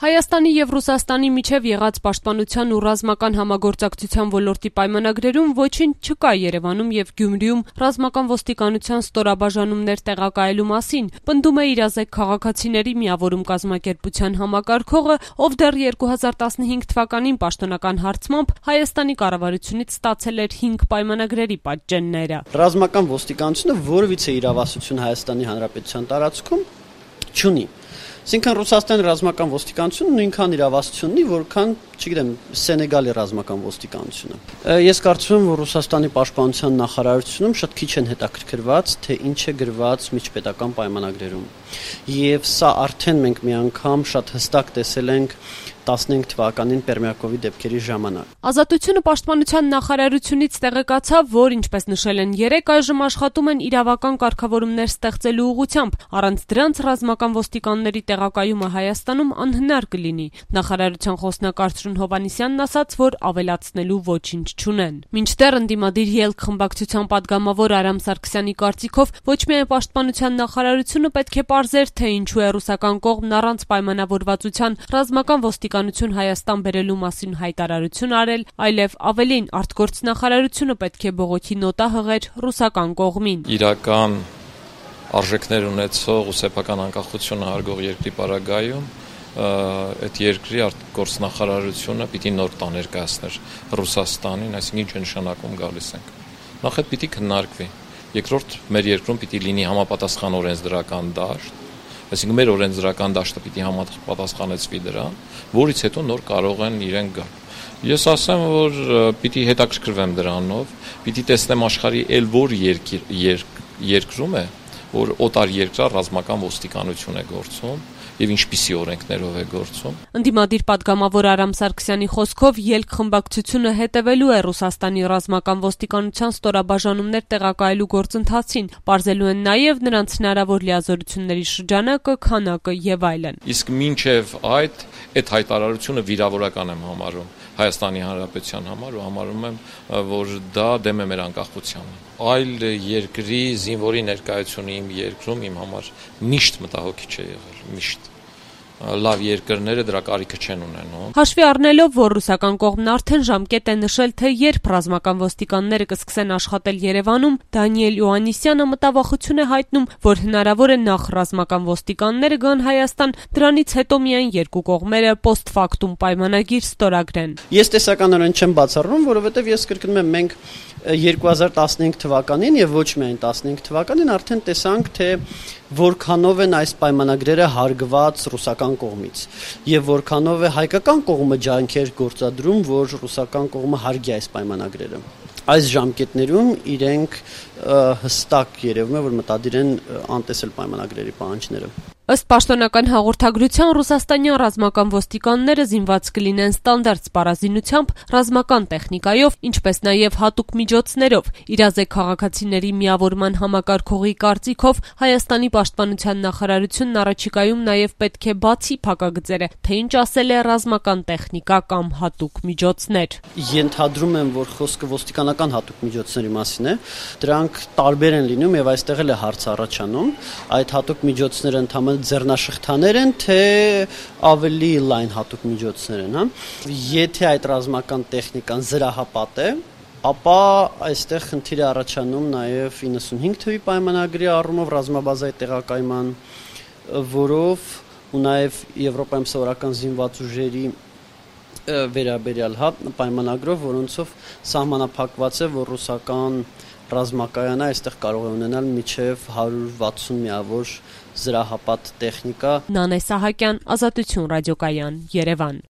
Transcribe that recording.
Հայաստանի և Ռուսաստանի միջև եղած պաշտպանության ու ռազմական համագործակցության ոլորտի պայմանագրերում ոչինչ չկա Երևանում և Գյումրիում ռազմական ոստիկանության ստորաբաժանումներ տեղակայելու մասին, պնդում է իրազեկ քաղաքացիների միավորում կազմակերպության համակարգողը, ով դեռ 2015 թվականին պաշտոնական հարցմամբ Հայաստանի կառավարությունից ստացել էր 5 պայմանագրերի պատճենները։ Ռազմական ոստիկանությունը որևիցե իրավասություն Հայաստանի Հանրապետության տարածքում չունի։ Այսինքն Ռուսաստանի ռազմական ոստիկանությունը նույնքան իրավասություն ունի, որքան, չգիտեմ, Սենեգալի ռազմական ոստիկանությունը։ Ես կարծում եմ, որ Ռուսաստանի պաշտպանության նախարարությունում շատ քիչ են հետաքրքրված, թե ինչ է գրված միջպետական պայմանագրերում։ Եվ սա արդեն մենք մի անգամ շատ հստակ տեսել ենք 15 թվականին Պերմյակովի դեպքերի ժամանակ։ Ազատությունը պաշտպանության նախարարությունից տեղեկացավ, որ ինչպես նշել են երեկ, այժմ աշխատում են իրավական կարգավորումներ ստեղծելու ուղղությամբ, առանց դրանց ռազմական ոստիկանների տեղակայումը Հայաստանում անհնար կլինի։ Նախարարության խոսնակ Արծրուն Հովհաննիսյանն ասաց, որ ավելացնելու ոչինչ չունեն։ Մինչդեռ ընդդիմադիր ելք խմբակցության պատգամավոր Արամ Սարգսյանի կարծիքով ոչ միայն պաշտպանության նախարարությունը պետք է պարզեր, թե ինչու է ռուսական կողմն առանց պայմանավորվածության ռազմական ոստիկանություն Հայաստան բերելու մասին հայտարարություն արել, այլև ավելին արտգործնախարարությունը պետք է բողոքի նոտա հղեր ռուսական կողմին։ Իրական արժեքներ ունեցող ու սեփական անկախությունը հարգող երկրի պարագայում այդ երկրի արտգործնախարարությունը պիտի նոր տան ներկայացներ Ռուսաստանին, այսինքն ինչ է նշանակում գալիս ենք։ Նախ այդ պիտի քննարկվի։ Երկրորդ, մեր երկրում պիտի լինի համապատասխան օրենսդրական դաշտ, այսինքն մեր օրենսդրական դաշտը պիտի համապատասխանեցվի դրան, որից հետո նոր կարող են իրեն գալ։ Ես ասեմ, որ պիտի հետաքրքրվեմ դրանով, պիտի տեսնեմ աշխարհի էլ որ երկրում է, որ օտար երկրա ռազմական ոստիկանություն է գործում եւ ինչպիսի օրենքներով է գործում։ Ընդդիմադիր պատգամավոր Արամ Սարգսյանի խոսքով ելք խմբակցությունը հետևելու է Ռուսաստանի ռազմական ոստիկանության ստորաբաժանումներ տեղակայելու գործընթացին, պարզելու են նաեւ նրանց հնարավոր լիազորությունների շրջանակը, քանակը եւ այլն։ Իսկ մինչեւ այդ հայտարարությունը վիրավորական եմ համարում Հայաստանի Հանրապետության համար ու համարում եմ, որ դա դեմ է մեր անկախությանը։ Այլ երկրի զինվորի ներկայությունը իմ երկրում իմ համար միշտ մտահոգիչ է եղել, միշտ։ Լավ երկրները դրա կարիքը չեն ունենում։ Հաշվի առնելով, որ ռուսական կողմն արդեն ժամկետ է նշել, թե երբ ռազմական ոստիկանները կսկսեն աշխատել Երևանում, Դանիել Իոաննիսյանը մտավախություն է հայտնում, որ հնարավոր է նախ ռազմական ոստիկանները գան Հայաստան, դրանից հետո միայն երկու կողմերը post factum պայմանագիր ստորագրեն։ Ես տեսականորեն չեմ բացառում, որովհետև ես կրկնում եմ, մենք 2015 թվականին եւ ոչ միայն 15 թվականին արդեն տեսանք, թե որքանով են այս պայմանագրերը հարգված ռուսական կողմից եւ որքանով է հայկական կողմը ջանքեր գործադրում, որ ռուսական կողմը հարգի այս պայմանագրերը։ Այս ժամկետներում իրենք հստակ երևում է, որ մտադիր են անտեսել պայմանագրերի պահանջները։ Ըստ պաշտոնական հաղորդագրության ռուսաստանյան ռազմական ոստիկանները զինված կլինեն ստանդարտ սպառազինությամբ, ռազմական տեխնիկայով, ինչպես նաև հատուկ միջոցներով։ Իրազեկ քաղաքացիների միավորման համակարգողի կարծիքով Հայաստանի պաշտպանության նախարարությունն առաջիկայում նաև պետք է բացի փակագծերը, թե ինչ ասել է ռազմական տեխնիկա կամ հատուկ միջոցներ։ Ենթադրում եմ, որ խոսքը ոստիկանական հատուկ միջոցների մասին է։ Դրանք տարբեր են լինում եւ այստեղ էլ է հարց առաջանում։ Այդ հատուկ միջոցները ընդհանրապես ձեռնաշղթաներ են, թե ավելի լայն հատուկ միջոցներ են, հա։ Եթե այդ ռազմական տեխնիկան զրահապատ է, ապա այստեղ խնդիր է առաջանում նաև 95 թվականի պայմանագրի առումով ռազմաբազայի տեղակայման, որով ու նաև Եվրոպայում սովորական զինված ուժերի վերաբերյալ պայմանագրով, որոնցով սահմանափակված է, որ ռուսական ռազմակայանը այստեղ կարող է ունենալ մինչև 160 միավոր զրահապատ տեխնիկա։ Նանե Սահակյան, Ազատություն ռադիոկայան, Երևան։